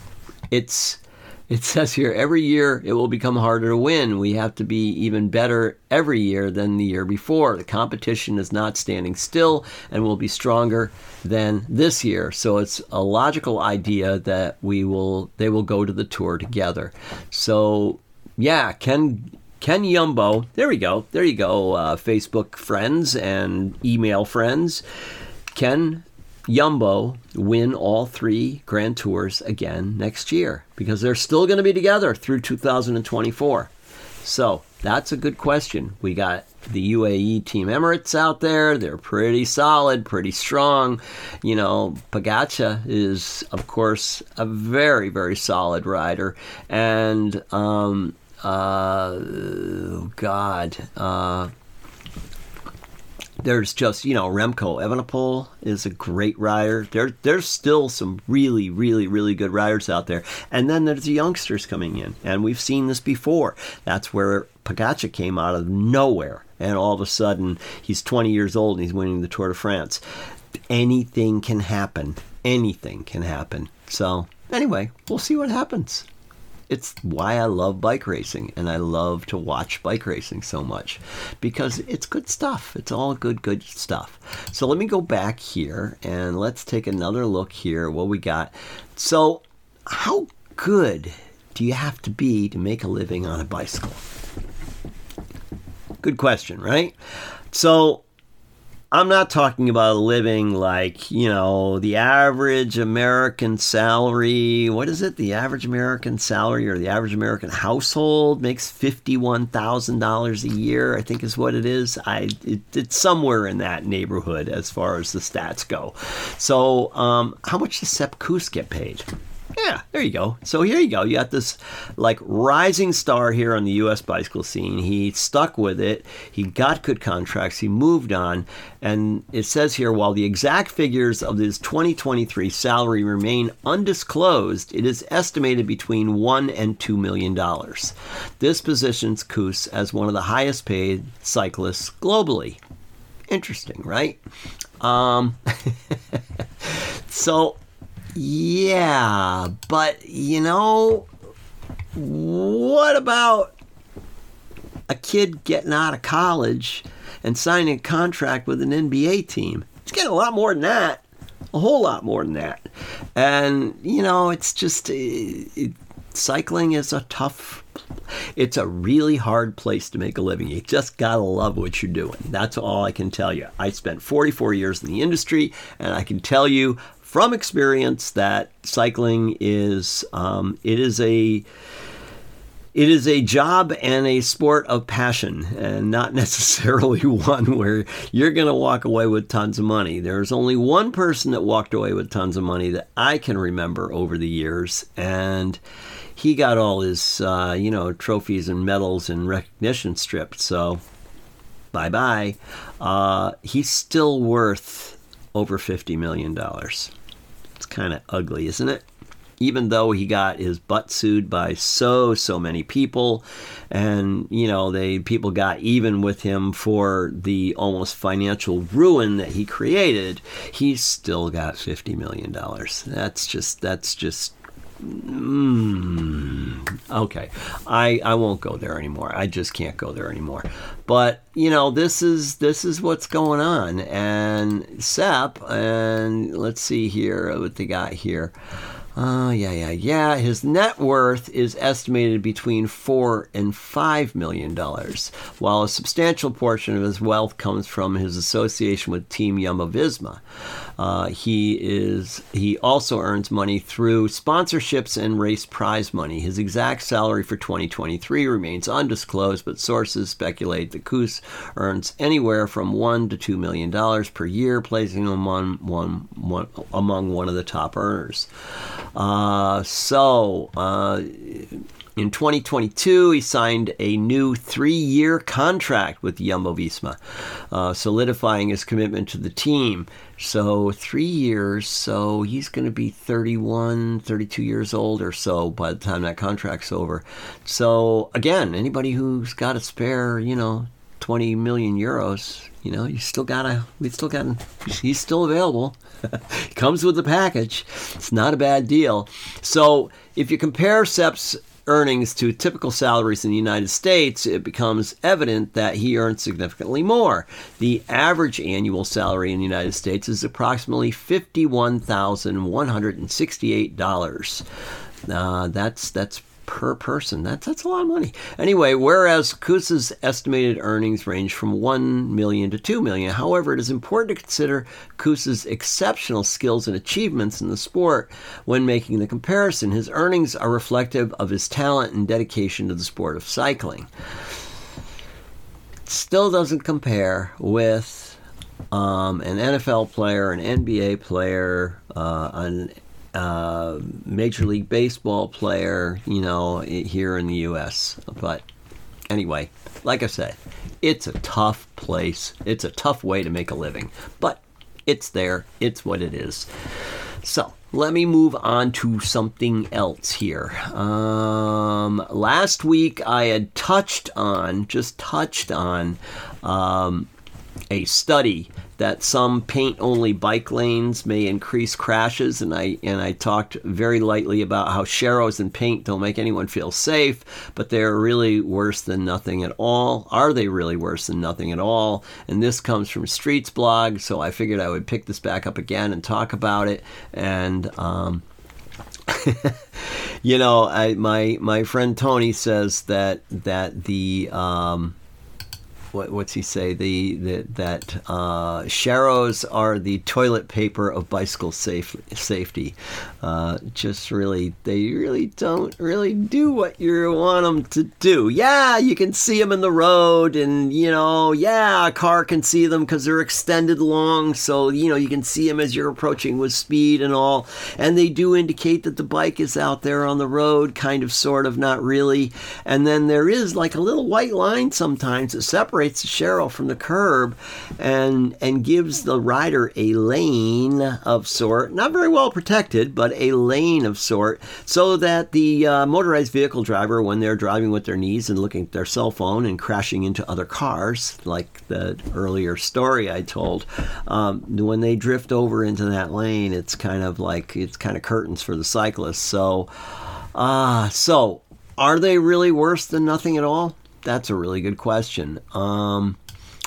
it's it says here, every year it will become harder to win. We have to be even better every year than the year before. The competition is not standing still and will be stronger than this year. So it's a logical idea that we will they will go to the Tour together. So, yeah, Ken Ken Jumbo, there we go, there you go, uh, Facebook friends and email friends. Can Jumbo win all three Grand Tours again next year? Because they're still going to be together through two thousand twenty-four. So that's a good question. We got the U A E Team Emirates out there. They're pretty solid, pretty strong. You know, Pogačar is, of course, a very, very solid rider. And, um... Uh, God, uh, there's just, you know, Remco Evenepoel is a great rider. There, there's still some really, really, really good riders out there. And then there's the youngsters coming in. And we've seen this before. That's where Pogačar came out of nowhere. And all of a sudden, he's twenty years old and he's winning the Tour de France. Anything can happen. Anything can happen. So, anyway, we'll see what happens. It's why I love bike racing, and I love to watch bike racing so much, because it's good stuff. It's all good, good stuff. So let me go back here, and let's take another look here, what we got. So how good do you have to be to make a living on a bicycle? Good question, right? So I'm not talking about a living like, you know, the average American salary. What is it? The average American salary or the average American household makes fifty-one thousand dollars a year, I think is what it is. I it, It's somewhere in that neighborhood as far as the stats go. So um, how much does Sepp Kuss get paid? Yeah, there you go. So here you go. You got this like rising star here on the U S bicycle scene. He stuck with it. He got good contracts. He moved on. And it says here, while the exact figures of his twenty twenty-three salary remain undisclosed, it is estimated between one and two million dollars. This positions Kuss as one of the highest paid cyclists globally. Interesting, right? Um, so... Yeah, but, you know, what about a kid getting out of college and signing a contract with an N B A team? It's getting a lot more than that, a whole lot more than that. And, you know, it's just, it, it, cycling is a tough, it's a really hard place to make a living. You just gotta love what you're doing. That's all I can tell you. I spent forty-four years in the industry, and I can tell you from experience that cycling is um, it is a it is a job and a sport of passion, and not necessarily one where you're going to walk away with tons of money. There's only one person that walked away with tons of money that I can remember over the years, and he got all his uh, you know trophies and medals and recognition stripped. So bye bye. Uh, he's still worth over fifty million dollars. It's kind of ugly, isn't it? Even though he got his butt sued by so, so many people, and, you know, they people got even with him for the almost financial ruin that he created, he's still got fifty million dollars. That's just, that's just, mm, okay. I, I won't go there anymore. I just can't go there anymore. But, you know, this is this is what's going on. And Sepp, and let's see here what they got here. Oh, uh, yeah, yeah, yeah. His net worth is estimated between four and five million dollars, while a substantial portion of his wealth comes from his association with Team Jumbo-Visma. Uh, he is he also earns money through sponsorships and race prize money. His exact salary for twenty twenty-three remains undisclosed, but sources speculate that Kuss earns anywhere from one to two million dollars per year, placing him among one, one among one of the top earners. Uh, so, uh, in twenty twenty-two, he signed a new three-year contract with Jumbo-Visma, uh, solidifying his commitment to the team. So, three years, so he's going to be thirty-one, thirty-two years old or so by the time that contract's over. So, again, anybody who's got a spare, you know, twenty million euros, you know, you still gotta, we still got, he's still available. Comes with the package. It's not a bad deal. So if you compare Sepp's earnings to typical salaries in the United States, it becomes evident that he earns significantly more. The average annual salary in the United States is approximately fifty-one thousand one hundred sixty-eight dollars. Uh, that's that's per person. That's that's a lot of money. Anyway, whereas Kuss's estimated earnings range from one million dollars to two million dollars. However, it is important to consider Kuss's exceptional skills and achievements in the sport when making the comparison. His earnings are reflective of his talent and dedication to the sport of cycling. It still doesn't compare with um, an N F L player, an N B A player, uh, an Uh, Major League Baseball player, you know, here in the U S. But anyway, like I said, it's a tough place. It's a tough way to make a living. But it's there. It's what it is. So let me move on to something else here. Um, last week I had touched on, just touched on, um, a study that some paint-only bike lanes may increase crashes, and I and I talked very lightly about how sharrows and paint don't make anyone feel safe, but they're really worse than nothing at all. Are they really worse than nothing at all? And this comes from Streets blog, so I figured I would pick this back up again and talk about it. And um, You know, I, my my friend Tony says that that the um, what what's he say the, the that uh, Sharrows are the toilet paper of bicycle safe, safety. Uh, just really, they really don't really do what you want them to do. Yeah, you can see them in the road, and you know, yeah, a car can see them because they're extended long, so you know you can see them as you're approaching with speed and all. And they do indicate that the bike is out there on the road, kind of, sort of, not really. And then there is like a little white line sometimes that separates the Sharrow from the curb, and and gives the rider a lane of sort, not very well protected, but a lane of sort, so that the uh, motorized vehicle driver, when they're driving with their knees and looking at their cell phone and crashing into other cars, like the earlier story I told, um, when they drift over into that lane, it's kind of like, it's kind of curtains for the cyclists. So, uh, so are they really worse than nothing at all? That's a really good question. Um,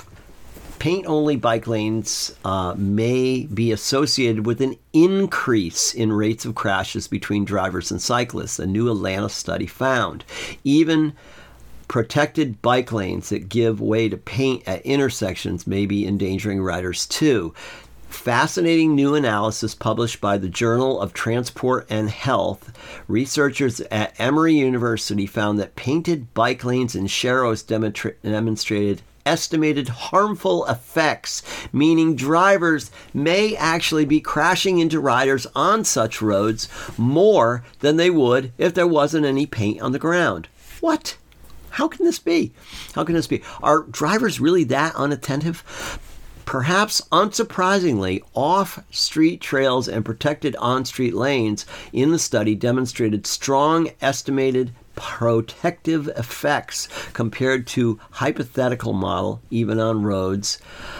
Paint-only bike lanes uh, may be associated with an increase in rates of crashes between drivers and cyclists, a new Atlanta study found. Even protected bike lanes that give way to paint at intersections may be endangering riders too. Fascinating new analysis published by the Journal of Transport and Health. Researchers at Emory University found that painted bike lanes in Sharrows demonstra- demonstrated estimated harmful effects, meaning drivers may actually be crashing into riders on such roads more than they would if there wasn't any paint on the ground. What? How can this be? How can this be? Are drivers really that unattentive? Perhaps unsurprisingly, off-street trails and protected on-street lanes in the study demonstrated strong estimated protective effects compared to hypothetical model, even on roads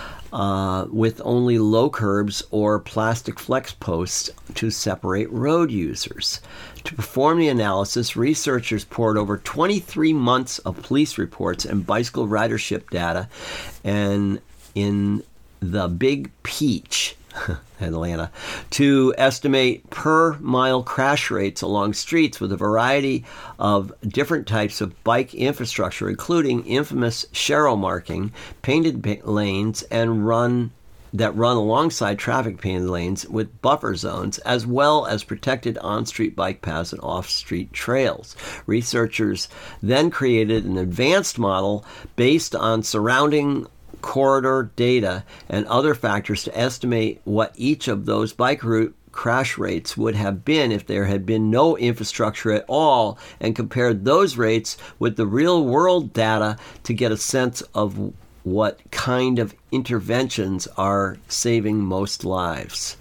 uh, with only low curbs or plastic flex posts to separate road users. To perform the analysis, researchers poured over twenty-three months of police reports and bicycle ridership data, and in the Big Peach, Atlanta, to estimate per mile crash rates along streets with a variety of different types of bike infrastructure, including infamous Sharrow marking, painted lanes, and run that run alongside traffic painted lanes with buffer zones, as well as protected on-street bike paths and off-street trails. Researchers then created an advanced model based on surrounding corridor data and other factors to estimate what each of those bike route crash rates would have been if there had been no infrastructure at all, and compared those rates with the real world data to get a sense of what kind of interventions are saving most lives.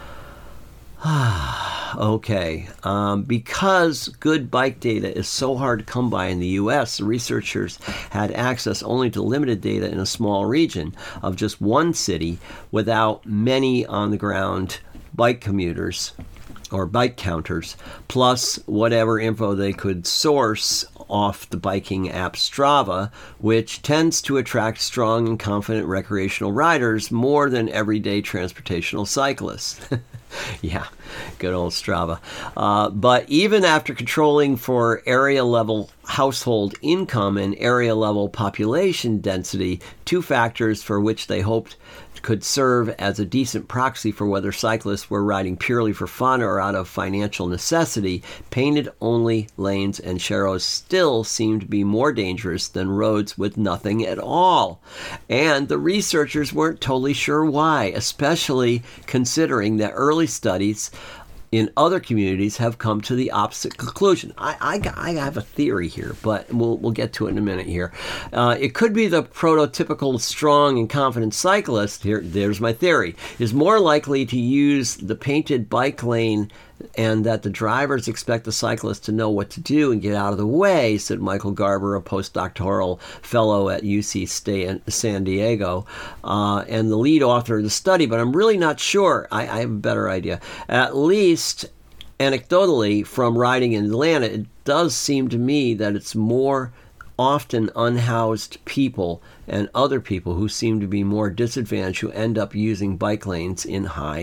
Okay, um, because good bike data is so hard to come by in the U S, the researchers had access only to limited data in a small region of just one city without many on-the-ground bike commuters or bike counters, plus whatever info they could source off the biking app Strava, which tends to attract strong and confident recreational riders more than everyday transportational cyclists. Yeah, good old Strava. Uh, but even after controlling for area-level household income and area-level population density, two factors for which they hoped could serve as a decent proxy for whether cyclists were riding purely for fun or out of financial necessity, painted-only lanes and Sharrows still seemed to be more dangerous than roads with nothing at all. And the researchers weren't totally sure why, especially considering that early studies in other communities have come to the opposite conclusion. I, I, I have a theory here, but we'll we'll get to it in a minute here. Uh, it could be the prototypical strong and confident cyclist, here, there's my theory, is more likely to use the painted bike lane, and that the drivers expect the cyclist to know what to do and get out of the way, said Michael Garber, a postdoctoral fellow at U C San Diego, uh, and the lead author of the study, but I'm really not sure. I, I have a better idea. At least anecdotally, from riding in Atlanta, it does seem to me that it's more often unhoused people and other people who seem to be more disadvantaged who end up using bike lanes in high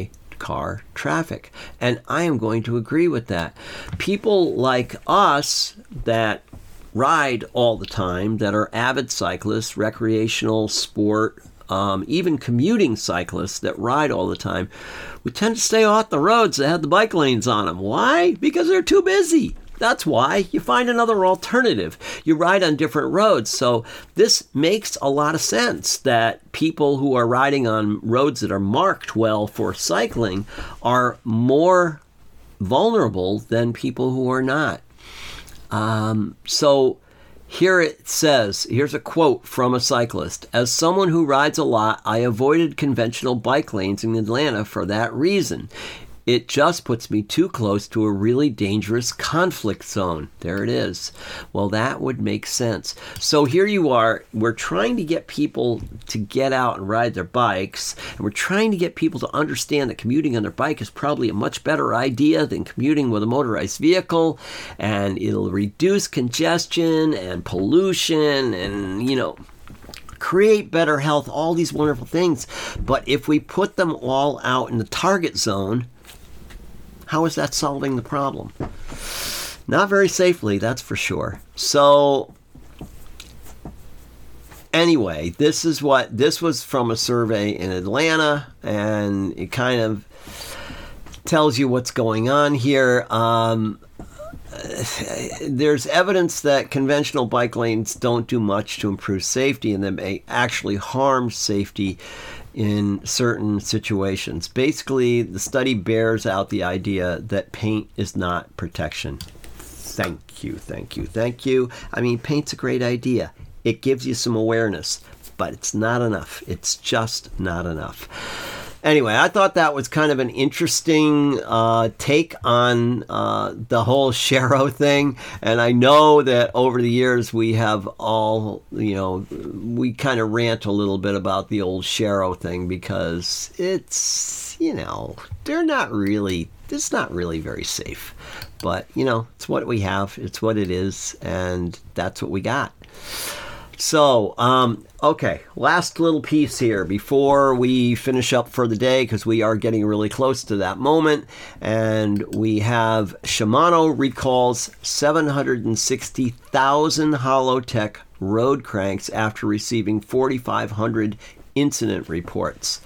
car traffic. And I am going to agree with that. People like us that ride all the time, that are avid cyclists, recreational sport, um, even commuting cyclists that ride all the time, we tend to stay off the roads that have the bike lanes on them. Why? Because they're too busy. That's why. You find another alternative. You ride on different roads. So this makes a lot of sense that people who are riding on roads that are marked well for cycling are more vulnerable than people who are not. Um, so here it says, here's a quote from a cyclist. As someone who rides a lot, I avoided conventional bike lanes in Atlanta for that reason. It just puts me too close to a really dangerous conflict zone. There it is. Well, that would make sense. So here you are. We're trying to get people to get out and ride their bikes. And we're trying to get people to understand that commuting on their bike is probably a much better idea than commuting with a motorized vehicle. And it'll reduce congestion and pollution and, you know, create better health, all these wonderful things. But if we put them all out in the target zone, how is that solving the problem? Not very safely, that's for sure. So anyway, this is what this was from a survey in Atlanta, and it kind of tells you what's going on here. Um, there's evidence that conventional bike lanes don't do much to improve safety, and they may actually harm safety in certain situations. Basically, the study bears out the idea that paint is not protection. Thank you, thank you, thank you. I mean, paint's a great idea. It gives you some awareness, but it's not enough. It's just not enough. Anyway, I thought that was kind of an interesting uh, take on uh, the whole Shero thing. And I know that over the years we have all, you know, we kind of rant a little bit about the old Shero thing because it's, you know, they're not really, it's not really very safe. But, you know, it's what we have. It's what it is. And that's what we got. So, um, okay, last little piece here before we finish up for the day, because we are getting really close to that moment. And we have Shimano recalls seven hundred sixty thousand Hollowtech road cranks after receiving forty-five hundred incident reports.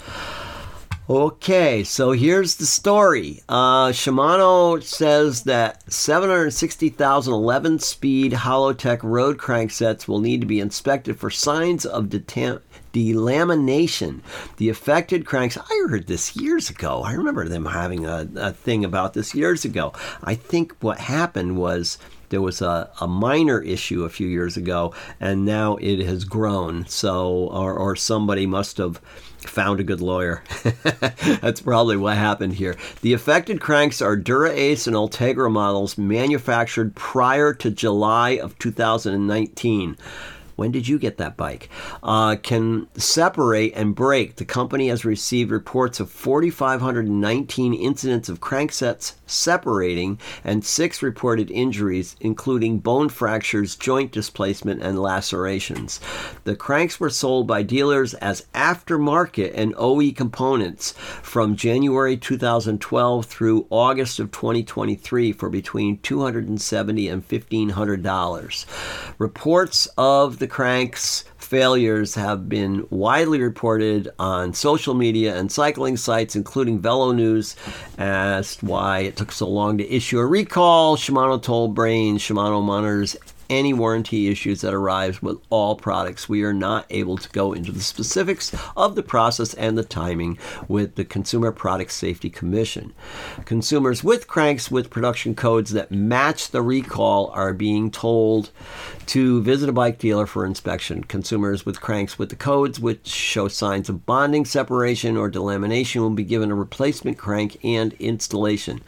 Okay, so here's the story. Uh, Shimano says that seven hundred sixty thousand eleven-speed Hollowtech road cranksets will need to be inspected for signs of detam- delamination. The affected cranks, I heard this years ago. I remember them having a, a thing about this years ago. I think what happened was there was a, a minor issue a few years ago, and now it has grown. So, or, or somebody must have found a good lawyer. That's probably what happened here. The affected cranks are Dura-Ace and Ultegra models manufactured prior to July of two thousand nineteen. When did you get that bike? Uh, can separate and break. The company has received reports of four thousand five hundred nineteen incidents of cranksets separating and six reported injuries, including bone fractures, joint displacement, and lacerations. The cranks were sold by dealers as aftermarket and O E components from January two thousand twelve through August of twenty twenty-three for between two hundred seventy dollars and fifteen hundred dollars. Reports of the cranks failures have been widely reported on social media and cycling sites, including Velo News. Asked why it took so long to issue a recall, Shimano told Brain Shimano monitors any warranty issues that arise with all products. We are not able to go into the specifics of the process and the timing with the Consumer Product Safety Commission. Consumers with cranks with production codes that match the recall are being told to visit a bike dealer for inspection. Consumers with cranks with the codes which show signs of bonding, separation, or delamination will be given a replacement crank and installation.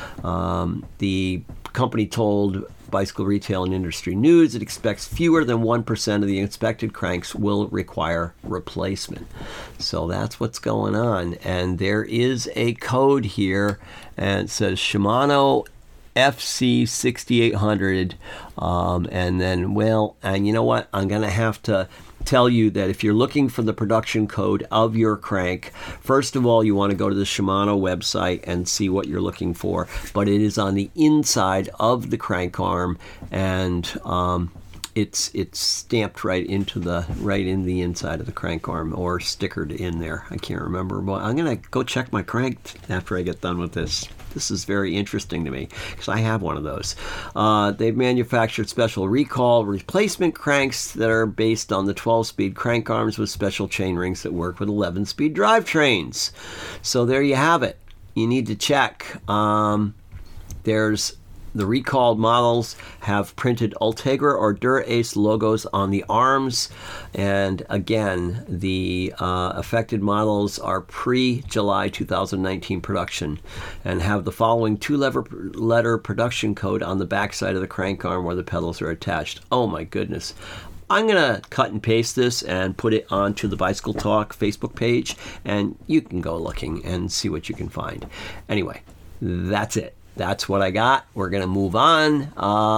Um, the company told Bicycle Retail and Industry News it expects fewer than one percent of the inspected cranks will require replacement. So that's what's going on. And there is a code here, and it says Shimano F C sixty-eight hundred. Um, and then, well, and you know what? I'm going to have to tell you that if you're looking for the production code of your crank, first of all, you want to go to the Shimano website and see what you're looking for. But it is on the inside of the crank arm, and um, it's it's stamped right into the right in the inside of the crank arm, or stickered in there. I can't remember. Well, I'm gonna go check my crank after I get done with this. This is very interesting to me because I have one of those. Uh, they've manufactured special recall replacement cranks that are based on the twelve-speed crank arms with special chain rings that work with eleven-speed drivetrains. So there you have it. You need to check. Um, there's The recalled models have printed Ultegra or Dura-Ace logos on the arms. And again, the uh, affected models are pre-July two thousand nineteen production and have the following two-letter production code on the backside of the crank arm where the pedals are attached. Oh my goodness. I'm going to cut and paste this and put it onto the Bicycle Talk Facebook page, and you can go looking and see what you can find. Anyway, that's it. That's what I got. We're going to move on.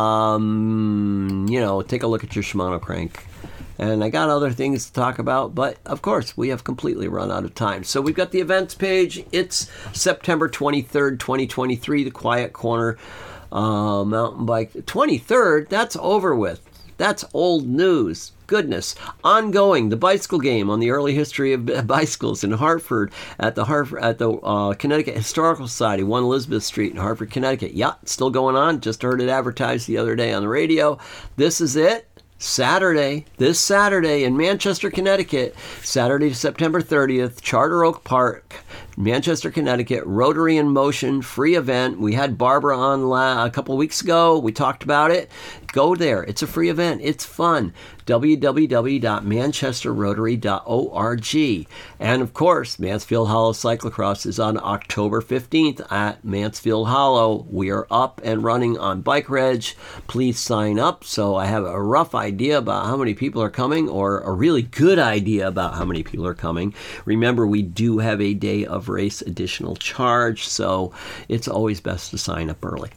Um, you know, take a look at your Shimano crank. And I got other things to talk about, but of course, we have completely run out of time. So we've got the events page. It's September twenty-third, twenty twenty-three, the Quiet Corner uh, mountain bike. twenty-third, that's over with. That's old news. Goodness. Ongoing, the bicycle game on the early history of bicycles in Hartford at the Hartford at the uh, Connecticut Historical Society, one Elizabeth Street in Hartford, Connecticut. Yeah, it's still going on. Just heard it advertised the other day on the radio. This is it. Saturday, this Saturday in Manchester, Connecticut, Saturday, September thirtieth, Charter Oak Park, Manchester, Connecticut, Rotary in Motion, free event. We had Barbara on la- a couple weeks ago. We talked about it. Go there. It's a free event. It's fun. w w w dot manchester rotary dot org. And of course, Mansfield Hollow Cyclocross is on October fifteenth at Mansfield Hollow. We are up and running on Bike Reg. Please sign up so I have a rough idea about how many people are coming, or a really good idea about how many people are coming. Remember, we do have a day of race additional charge, so it's always best to sign up early.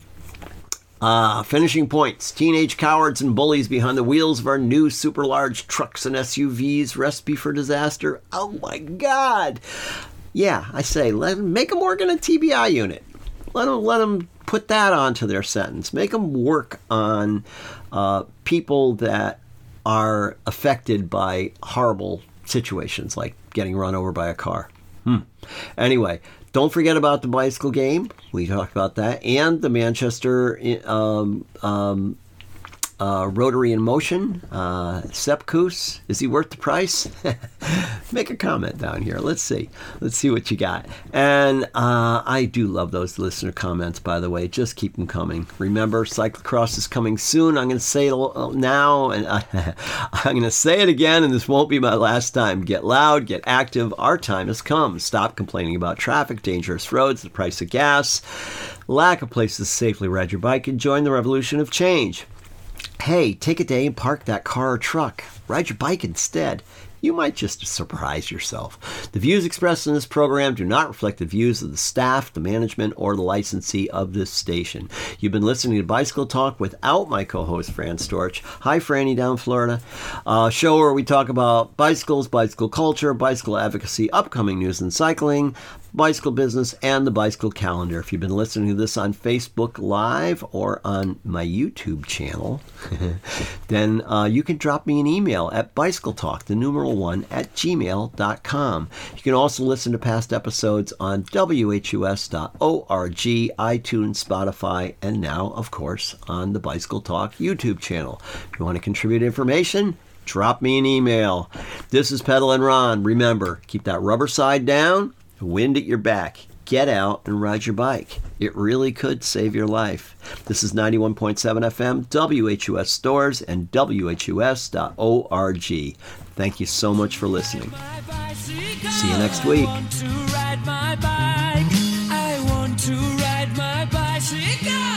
Uh, finishing points. Teenage cowards and bullies behind the wheels of our new super large trucks and S U Vs. Recipe for disaster. Oh my God. Yeah, I say, let them, make them work in a T B I unit. Let them, let them put that onto their sentence. Make them work on uh, people that are affected by horrible situations like getting run over by a car. Hmm. Anyway, don't forget about the bicycle game. We talked about that. And the Manchester um, um, uh, Rotary in Motion. Uh, Sepp Kuss, is he worth the price? Make a comment down here. Let's see. Let's see what you got. And uh, I do love those listener comments, by the way. Just keep them coming. Remember, cyclocross is coming soon. I'm going to say it now, and I, I'm going to say it again, and this won't be my last time. Get loud, get active. Our time has come. Stop complaining about traffic, dangerous roads, the price of gas, lack of places to safely ride your bike, and join the revolution of change. Hey, take a day and park that car or truck. Ride your bike instead. You might just surprise yourself. The views expressed in this program do not reflect the views of the staff, the management, or the licensee of this station. You've been listening to Bicycle Talk without my co-host, Fran Storch. Hi, Franny, down in Florida. A show where we talk about bicycles, bicycle culture, bicycle advocacy, upcoming news in cycling, bicycle business, and the bicycle calendar. If you've been listening to this on Facebook Live or on my YouTube channel, then uh, you can drop me an email at bicycletalk, the numeral one, at gmail dot com. You can also listen to past episodes on W H U S dot org, iTunes, Spotify, and now, of course, on the Bicycle Talk YouTube channel. If you want to contribute information, drop me an email. This is Pedalin' Ron. Remember, keep that rubber side down, wind at your back. Get out and ride your bike. It really could save your life. This is ninety-one point seven F M, W H U S Stores, and W H U S dot org. Thank you so much for listening. See you next week. I want to ride my bike. I want to ride my bicycle.